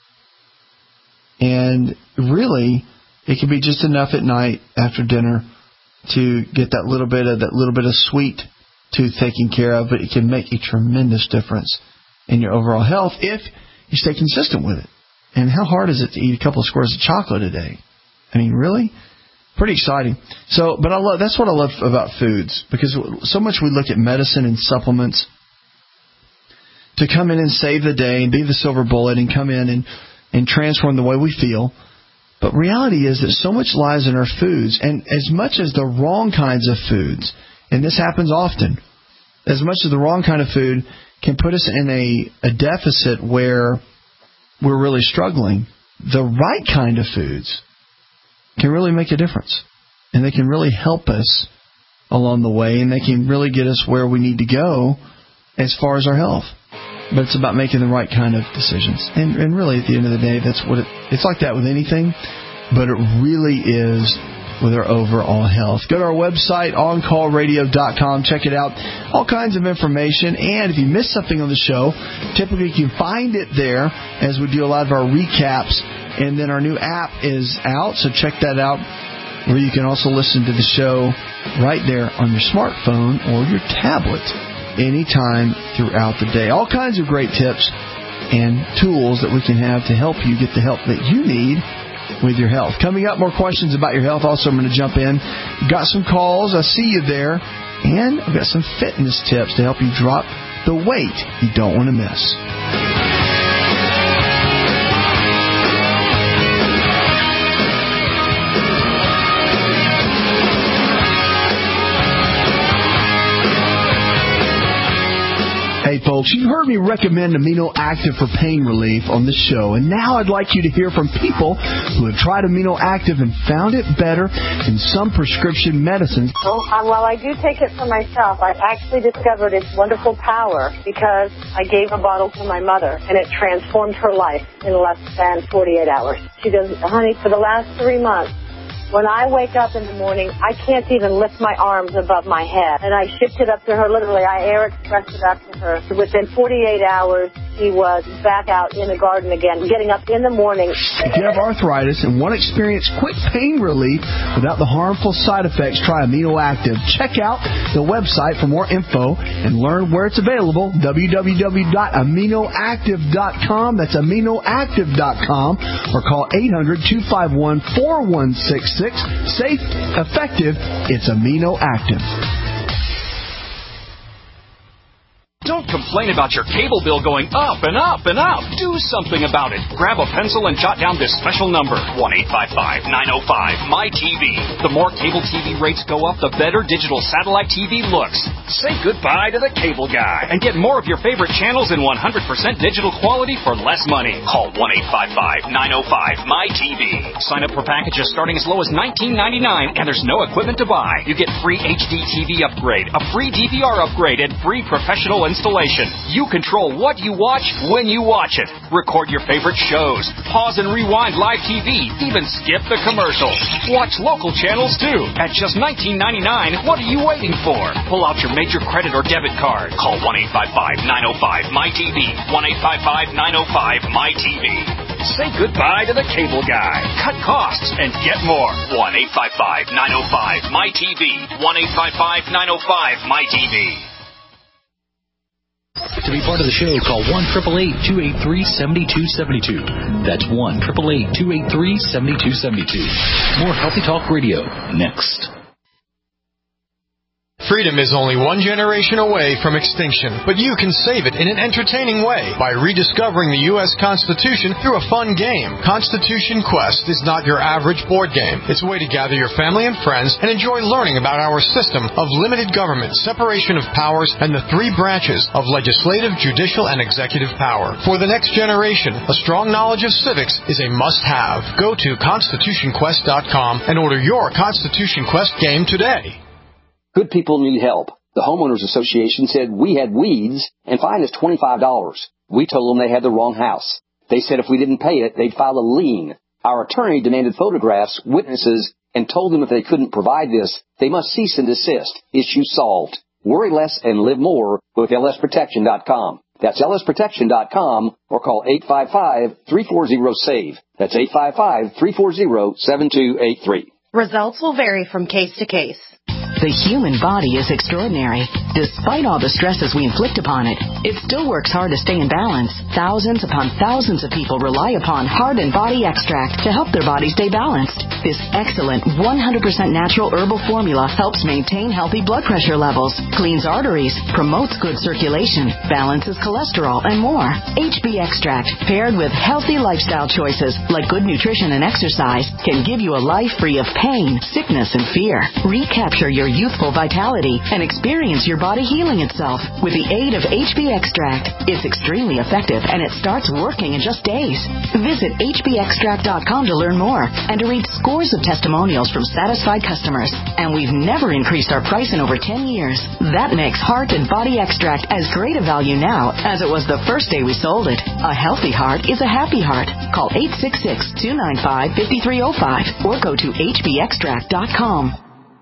And really, it can be just enough at night after dinner to get that little bit of that little bit of sweet tooth taken care of, but it can make a tremendous difference in your overall health if you stay consistent with it. And how hard is it to eat a couple of squares of chocolate a day? I mean, really? Pretty exciting. So, but I love that's what I love about foods, because so much we look at medicine and supplements to come in and save the day and be the silver bullet and come in and, and transform the way we feel. But reality is that so much lies in our foods, and as much as the wrong kinds of foods, and this happens often, as much as the wrong kind of food can put us in a, a deficit where we're really struggling, the right kind of foods can really make a difference. And they can really help us along the way, and they can really get us where we need to go as far as our health. But it's about making the right kind of decisions. And, and really, at the end of the day, that's what it, it's like that with anything, but it really is with our overall health. Go to our website, on call radio dot com. Check it out. All kinds of information. And if you missed something on the show, typically you can find it there as we do a lot of our recaps. And then our new app is out, so check that out, where you can also listen to the show right there on your smartphone or your tablet anytime throughout the day. All kinds of great tips and tools that we can have to help you get the help that you need with your health. Coming up, more questions about your health. Also, I'm going to jump in. Got some calls. I see you there. And I've got some fitness tips to help you drop the weight you don't want to miss. Hey folks, you've heard me recommend Amino Active for pain relief on this show, and now I'd like you to hear from people who have tried Amino Active and found it better than some prescription medicines. Well, uh, while I do take it for myself, I actually discovered its wonderful power because I gave a bottle to my mother, and it transformed her life in less than forty-eight hours. She goes, honey, for the last three months, when I wake up in the morning, I can't even lift my arms above my head. And I shipped it up to her, literally. I air expressed it up to her. Within forty-eight hours, he was back out in the garden again, getting up in the morning. If you have arthritis and want to experience quick pain relief without the harmful side effects, try Amino Active. Check out the website for more info and learn where it's available, w w w dot amino active dot com. That's amino active dot com, or call eight hundred, two five one, four one six six. Safe, effective, it's Amino Active. Don't complain about your cable bill going up and up and up. Do something about it. Grab a pencil and jot down this special number, one eight five five, nine oh five, M Y T V. The more cable T V rates go up, the better digital satellite T V looks. Say goodbye to the cable guy and get more of your favorite channels in one hundred percent digital quality for less money. Call one eight five five, nine oh five, M Y T V. Sign up for packages starting as low as nineteen ninety-nine, and there's no equipment to buy. You get free H D T V upgrade, a free D V R upgrade, and free professional installation. You control what you watch when you watch it. Record your favorite shows. Pause and rewind live T V. Even skip the commercials. Watch local channels too. At just nineteen ninety-nine, what are you waiting for? Pull out your major credit or debit card. Call one eight five five, nine oh five, M Y T V. one eight five five, nine oh five, M Y T V. Say goodbye to the cable guy. Cut costs and get more. one eight five five, nine oh five, M Y T V. one eight five five, nine oh five, M Y T V. To be part of the show, call one eight eight eight, two eight three, seven two seven two. That's one eight eight eight, two eight three, seven two seven two. More Healthy Talk Radio next. Freedom is only one generation away from extinction, but you can save it in an entertaining way by rediscovering the U S Constitution through a fun game. Constitution Quest is not your average board game. It's a way to gather your family and friends and enjoy learning about our system of limited government, separation of powers, and the three branches of legislative, judicial, and executive power. For the next generation, a strong knowledge of civics is a must-have. Go to constitution quest dot com and order your Constitution Quest game today. Good people need help. The Homeowners Association said we had weeds and fined us twenty-five dollars. We told them they had the wrong house. They said if we didn't pay it, they'd file a lien. Our attorney demanded photographs, witnesses, and told them if they couldn't provide this, they must cease and desist. Issue solved. Worry less and live more with L S protection dot com. That's L S protection dot com or call eight five five, three four zero, S A V E. That's eight five five, three four zero, seven two eight three. Results will vary from case to case. The human body is extraordinary. Despite all the stresses we inflict upon it, it still works hard to stay in balance. Thousands upon thousands of people rely upon Heart and Body Extract to help their body stay balanced. This excellent one hundred percent natural herbal formula helps maintain healthy blood pressure levels, cleans arteries, promotes good circulation, balances cholesterol, and more. H B Extract, paired with healthy lifestyle choices like good nutrition and exercise, can give you a life free of pain, sickness, and fear. Recapture your youthful vitality and experience your body healing itself with the aid of H B Extract. It's extremely effective and it starts working in just days. Visit H B extract dot com to learn more and to read scores of testimonials from satisfied customers. And we've never increased our price in over ten years. That makes Heart and Body Extract as great a value now as it was the first day we sold it. A healthy heart is a happy heart. Call eight six six, two nine five, five three zero five or go to H B extract dot com.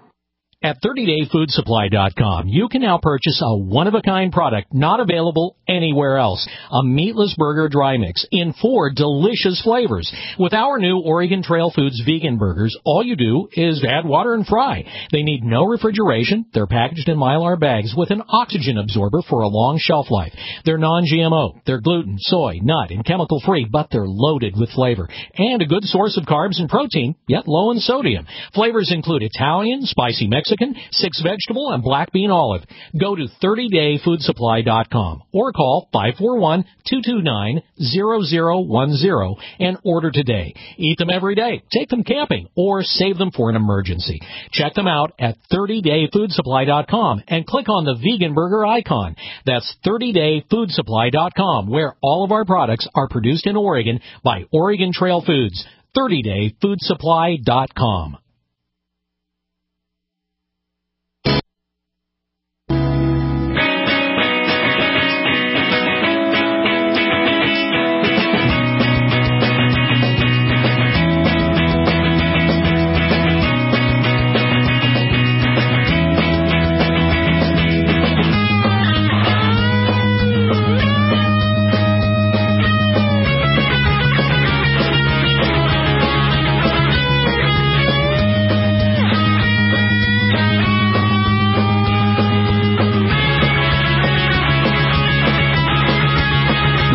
At thirty day food supply dot com, you can now purchase a one-of-a-kind product not available anywhere else. A meatless burger dry mix in four delicious flavors. With our new Oregon Trail Foods vegan burgers, all you do is add water and fry. They need no refrigeration. They're packaged in Mylar bags with an oxygen absorber for a long shelf life. They're non G M O. They're gluten, soy, nut, and chemical-free, but they're loaded with flavor. And a good source of carbs and protein, yet low in sodium. Flavors include Italian, spicy Mexican, Mexican, six vegetable, and black bean olive. Go to thirty day food supply dot com or call five four one, two two nine, zero zero one zero and order today. Eat them every day, take them camping, or save them for an emergency. Check them out at thirty day food supply dot com and click on the vegan burger icon. That's thirty day food supply dot com, where all of our products are produced in Oregon by Oregon Trail Foods. thirty day food supply dot com.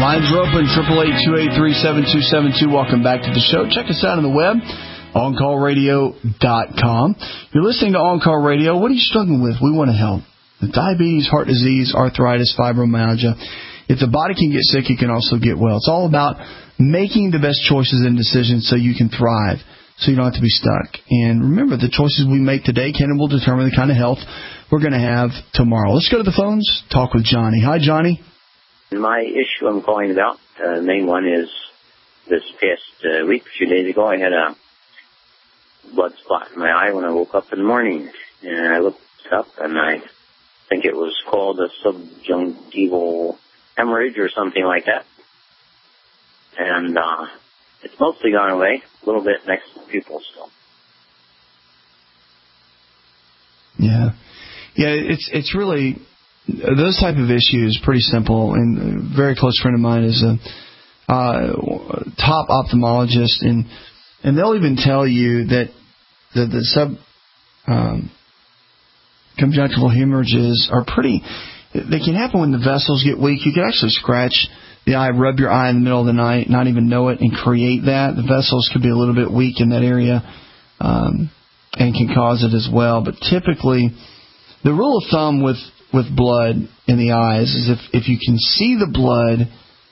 Lines are open, eight eight eight, two eight three, seven two seven two. Welcome back to the show. Check us out on the web, on call radio dot com. You're listening to On Call Radio. What are you struggling with? We want to help. Diabetes, heart disease, arthritis, fibromyalgia. If the body can get sick, it can also get well. It's all about making the best choices and decisions so you can thrive, so you don't have to be stuck. And remember, the choices we make today can and will determine the kind of health we're going to have tomorrow. Let's go to the phones, talk with Johnny. Hi, Johnny. My issue I'm calling about, uh, the main one is this past uh, week, a few days ago, I had a blood spot in my eye when I woke up in the morning. And I looked up, and I think it was called a subjunctival hemorrhage or something like that. And uh, it's mostly gone away, a little bit next to the pupil still. Yeah. Yeah, it's it's really, those type of issues, pretty simple. And a very close friend of mine is a uh, top ophthalmologist, and and they'll even tell you that the, the sub um, conjunctival hemorrhages are pretty, they can happen when the vessels get weak. You can actually scratch the eye, rub your eye in the middle of the night, not even know it, and create that. The vessels could be a little bit weak in that area um, and can cause it as well. But typically, the rule of thumb with, with blood in the eyes is if, if you can see the blood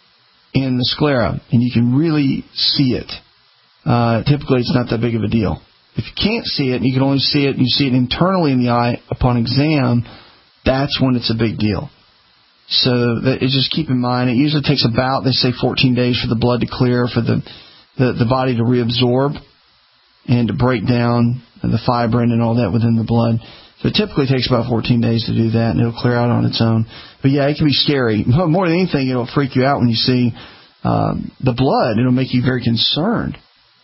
in the sclera and you can really see it, uh, typically it's not that big of a deal. If you can't see it and you can only see it and you see it internally in the eye upon exam, that's when it's a big deal. So that, just keep in mind, it usually takes about, they say, fourteen days for the blood to clear, for the, the, the body to reabsorb and to break down the fibrin and all that within the blood. So it typically takes about fourteen days to do that, and it'll clear out on its own. But yeah, it can be scary. More than anything, it'll freak you out when you see um, the blood. It'll make you very concerned.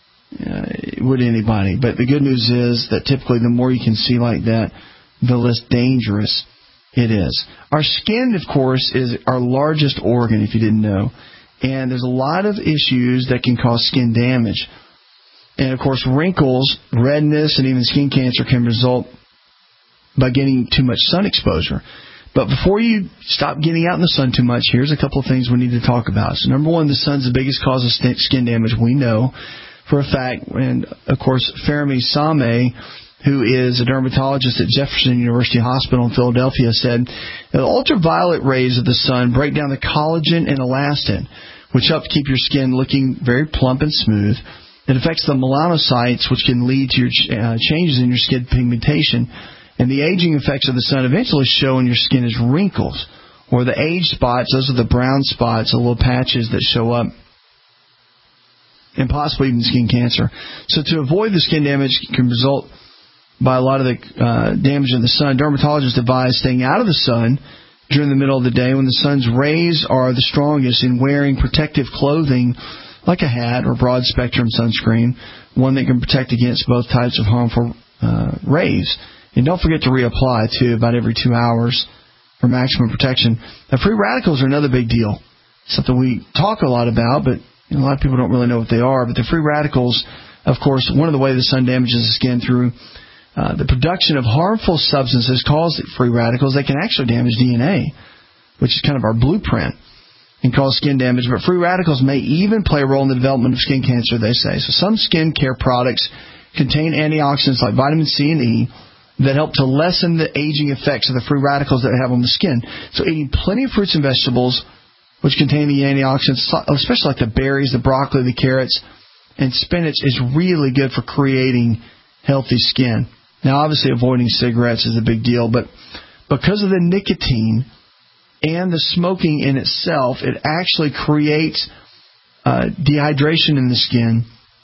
Uh, would anybody. But the good news is that typically the more you can see like that, the less dangerous it is. Our skin, of course, is our largest organ, if you didn't know. And there's a lot of issues that can cause skin damage. And, of course, wrinkles, redness, and even skin cancer can result by getting too much sun exposure. But before you stop getting out in the sun too much, here's a couple of things we need to talk about. So, number one, the sun's the biggest cause of skin damage, we know for a fact. And, of course, Fermi Same, who is a dermatologist at Jefferson University Hospital in Philadelphia, said the ultraviolet rays of the sun break down the collagen and elastin, which help keep your skin looking very plump and smooth. It affects the melanocytes, which can lead to your uh, changes in your skin pigmentation. And the aging effects of the sun eventually show in your skin as wrinkles, or the age spots. Those are the brown spots, the little patches that show up, and possibly even skin cancer. So to avoid the skin damage can result by a lot of the uh, damage in the sun, dermatologists advise staying out of the sun during the middle of the day when the sun's rays are the strongest, and wearing protective clothing like a hat or broad spectrum sunscreen, one that can protect against both types of harmful uh, rays. And don't forget to reapply, too, about every two hours for maximum protection. Now, free radicals are another big deal, something we talk a lot about, but you know, a lot of people don't really know what they are. But the free radicals, of course, one of the ways the sun damages the skin through uh, the production of harmful substances called free radicals. They can actually damage D N A, which is kind of our blueprint, and cause skin damage. But free radicals may even play a role in the development of skin cancer, they say. So some skin care products contain antioxidants like vitamin C and E that help to lessen the aging effects of the free radicals that they have on the skin. So eating plenty of fruits and vegetables, which contain the antioxidants, especially like the berries, the broccoli, the carrots, and spinach, is really good for creating healthy skin. Now, obviously, avoiding cigarettes is a big deal, but because of the nicotine and the smoking in itself, it actually creates uh, dehydration in the skin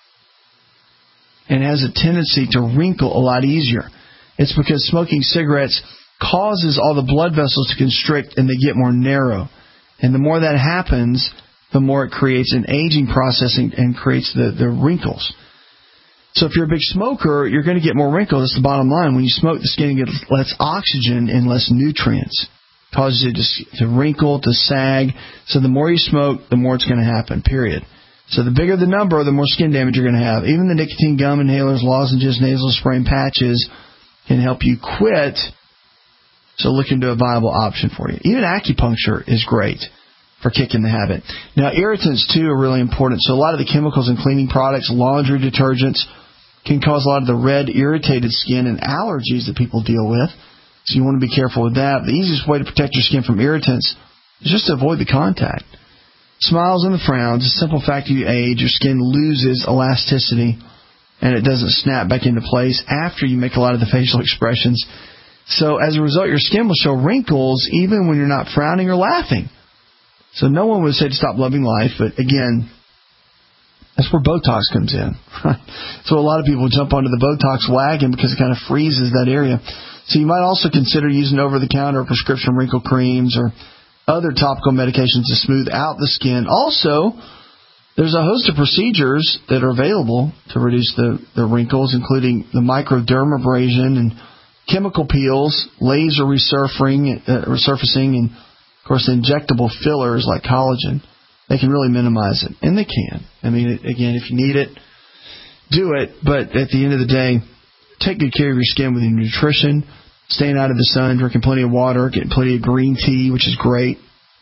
and has a tendency to wrinkle a lot easier. It's because smoking cigarettes causes all the blood vessels to constrict and they get more narrow. And the more that happens, the more it creates an aging process and, and creates the, the wrinkles. So if you're a big smoker, you're going to get more wrinkles. That's the bottom line. When you smoke, the skin gets less oxygen and less nutrients. It causes it to, to wrinkle, to sag. So the more you smoke, the more it's going to happen, period. So the bigger the number, the more skin damage you're going to have. Even the nicotine gum inhalers, lozenges, nasal spray, and patches can help you quit. So look into a viable option for you. Even acupuncture is great. for kicking the habit. Now, irritants, too, are really important. So a lot of the chemicals in cleaning products, laundry detergents, can cause a lot of the red, irritated skin and allergies that people deal with. So you want to be careful with that. The easiest way to protect your skin from irritants is just to avoid the contact. Smiles and the frowns, the simple fact that you age, your skin loses elasticity and it doesn't snap back into place after you make a lot of the facial expressions. So as a result, your skin will show wrinkles even when you're not frowning or laughing. So no one would say to stop loving life, but again, that's where Botox comes in. So a lot of people jump onto the Botox wagon because it kind of freezes that area. So you might also consider using over-the-counter prescription wrinkle creams or other topical medications to smooth out the skin. Also, there's a host of procedures that are available to reduce the, the wrinkles, including the microdermabrasion and chemical peels, laser resurfacing, uh, resurfacing, and, of course, injectable fillers like collagen. They can really minimize it, and they can. I mean, again, if you need it, do it. But at the end of the day, take good care of your skin with your nutrition, staying out of the sun, drinking plenty of water, getting plenty of green tea, which is great,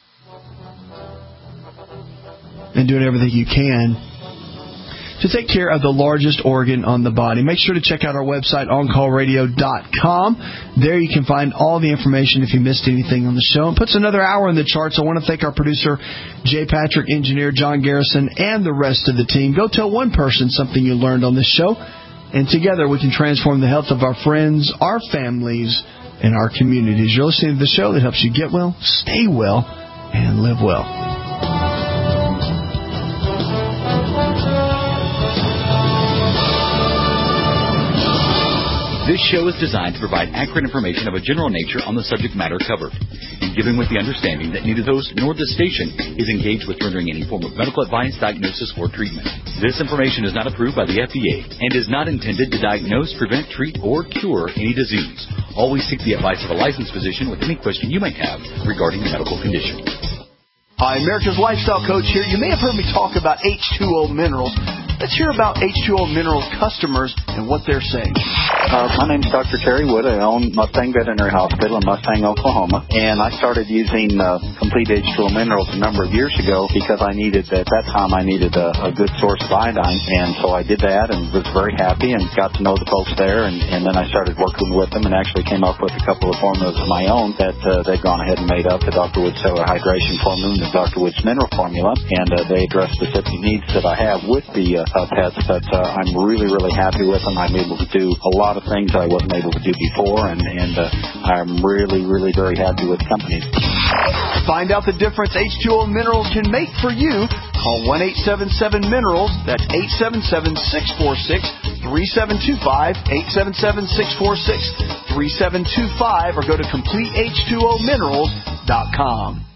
and doing everything you can to take care of the largest organ on the body. Make sure to check out our website, on call radio dot com. There you can find all the information if you missed anything on the show. And puts another hour in the charts. I want to thank our producer, Jay Patrick, engineer John Garrison, and the rest of the team. Go tell one person something you learned on this show, and together we can transform the health of our friends, our families, and our communities. You're listening to the show that helps you get well, stay well, and live well. This show is designed to provide accurate information of a general nature on the subject matter covered, and given with the understanding that neither the host nor the station is engaged with rendering any form of medical advice, diagnosis, or treatment. This information is not approved by the F D A and is not intended to diagnose, prevent, treat, or cure any disease. Always seek the advice of a licensed physician with any question you might have regarding a medical condition. Hi, America's Lifestyle Coach here. You may have heard me talk about H two O Minerals. Let's hear about H two O Minerals customers and what they're saying. Uh, my name is Doctor Terry Wood. I own Mustang Veterinary Hospital in Mustang, Oklahoma. And I started using uh, Complete H two O Minerals a number of years ago because I needed, at that time, I needed a, a good source of iodine. And so I did that and was very happy and got to know the folks there. And, and then I started working with them and actually came up with a couple of formulas of my own that uh, they've gone ahead and made up, the Doctor Wood Cellular Hydration Formula and the Doctor Wood's Mineral Formula. And uh, they address specific needs that I have with the uh, uh, pets that uh, I'm really, really happy with them. I'm able to do a lot of things I wasn't able to do before, and, and uh, I'm really, really very happy with the company. Find out the difference H two O Minerals can make for you. Call one eight seven seven minerals. That's eight seven seven, six four six, three seven two five, eight seven seven, six four six, three seven two five, or go to complete H two O minerals dot com.